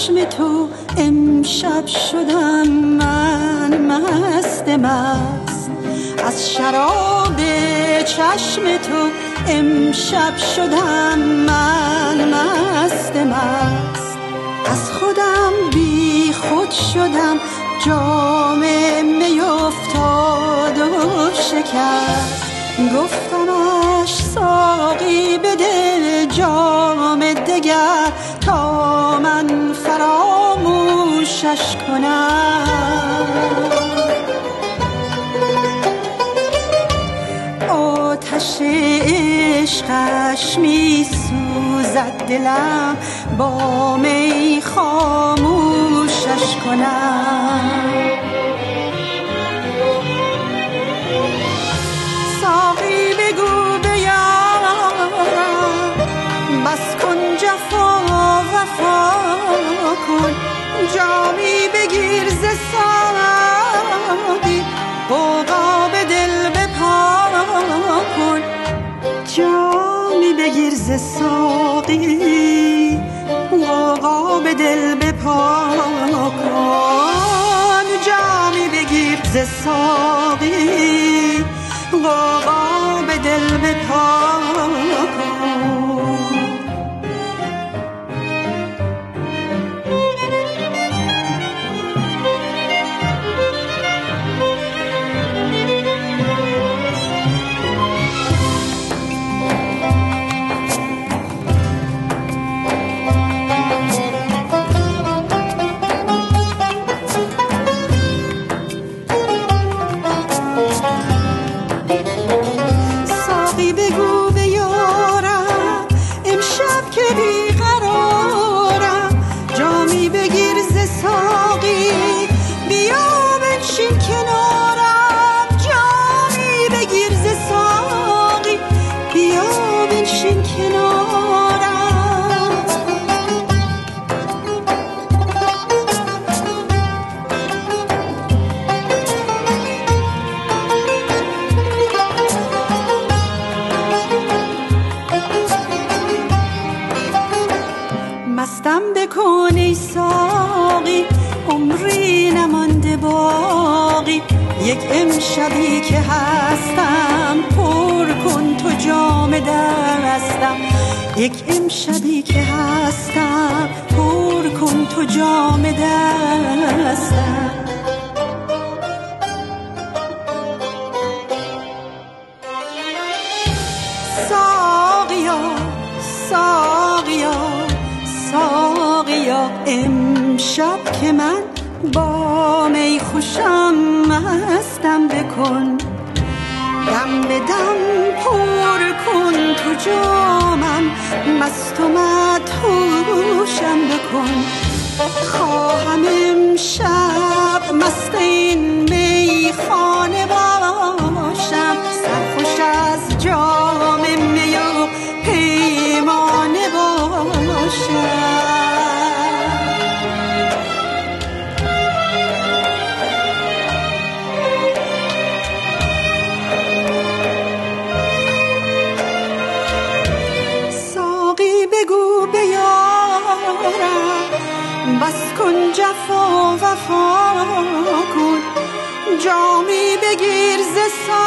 چشم تو امشب شدم من مست مست، از شراب چشم تو امشب شدم من مست مست، از خودم بی خود شدم جام می افتاد و شکست، گفتمش ساقی بده جام دگر تا من فراموشش کنم. آتش عشقش می سوزد دلم با می خاموشش کنم. ساقی بگو بیارم بس کن جفا وفا کن، جامی بگیر ز ساقی غوغا به دل بپا کن، جامی بگیر ز ساقی غوغا به دل بپا کن، جامی بگیر ز ساقی غوغا به دل بپا کن. مستم بکن ای ساقی عمری نمانده باقی، یک امشبی که هستم پر کن تو جام دستم، یک امشبی که هستم پر کن تو جام دستم. ساقیا ساقیا ساقیا امشب که من با می خوشم مستم بکن، دم به دم پر کن تو جامم مست و مدهوشم بکن، خواهم امشب مست این میخانه باشم، سرخوش از جام می و پیمانه باشم. بگو بیارم بس کن جفا وفا کن، جامی بگیر ز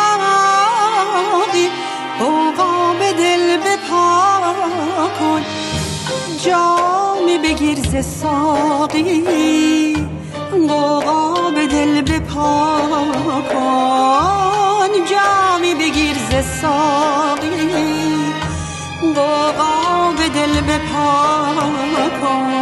ساقی غوغا به دل بپا کن، جامی بگیر ز ساقی غوغا به دل بپا کن، جامی بگیر ز ساقی غوغا به دل بپا کن.